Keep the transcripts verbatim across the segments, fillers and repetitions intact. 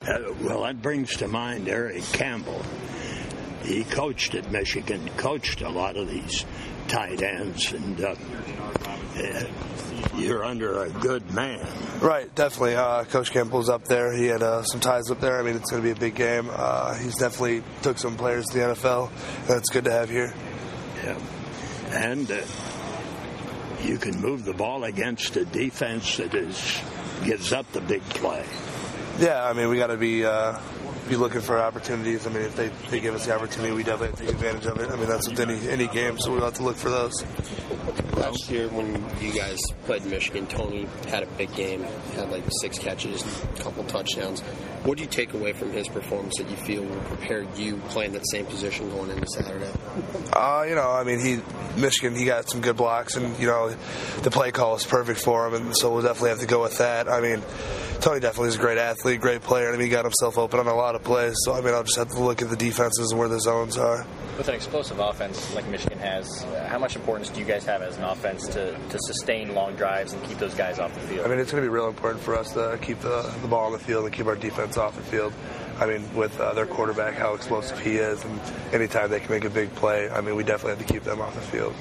Uh, well, that brings to mind Eric Campbell. He coached at Michigan, coached a lot of these tight ends, and uh, uh, you're under a good man. Right, definitely. Uh, Coach Campbell's up there. He had uh, some ties up there. I mean, it's going to be a big game. Uh, he's definitely took some players to the N F L, and it's good to have here. Yeah, and uh, you can move the ball against a defense that is gives up the big play. Yeah, I mean, we got to be uh, be looking for opportunities. I mean, if they, they give us the opportunity, we definitely have to take advantage of it. I mean, that's with any any game, so we'll have to look for those. Last year when you guys played Michigan, Tony had a big game, had like six catches, a couple touchdowns. What do you take away from his performance that you feel will prepare you playing that same position going into Saturday? Uh, you know, I mean, he Michigan, he got some good blocks, and, you know, the play call was perfect for him, and so we'll definitely have to go with that. I mean, Tony definitely is a great athlete, great player. I mean, he got himself open on a lot of plays, so, I mean, I'll just have to look at the defenses and where the zones are. With an explosive offense like Michigan has, how much importance do you guys have as an offense to, to sustain long drives and keep those guys off the field? I mean, it's going to be real important for us to keep the, the ball on the field and keep our defense off the field. I mean, with uh, their quarterback, how explosive he is, and anytime they can make a big play, I mean, we definitely have to keep them off the field.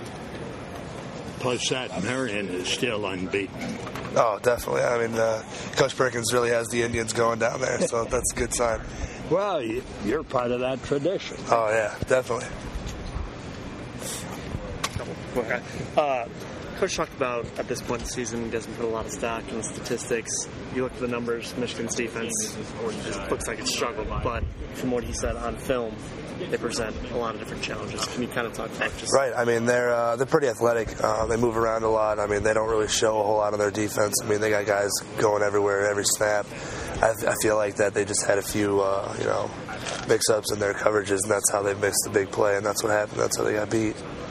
Plus that, Marion is still unbeaten. Oh, definitely. I mean, uh, Coach Perkins really has the Indians going down there, so that's a good sign. Well, you're part of that tradition. Oh, yeah, definitely. Okay. Uh, Coach talked about at this point in the season he doesn't put a lot of stock in statistics. You look at the numbers, Michigan's defense just looks like it's struggled, but from what he said on film, they present a lot of different challenges. Can you kind of talk about just... Right. I mean, they're uh, they're pretty athletic. Uh, they move around a lot. I mean, they don't really show a whole lot on their defense. I mean, they got guys going everywhere, every snap. I, I feel like that they just had a few, uh, you know, mix-ups in their coverages, and that's how they missed the big play, and that's what happened. That's how they got beat.